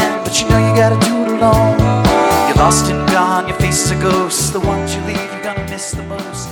again, but you know you gotta do it alone. You're lost and gone, you face a ghost. The ones you leave, you're gonna miss the most.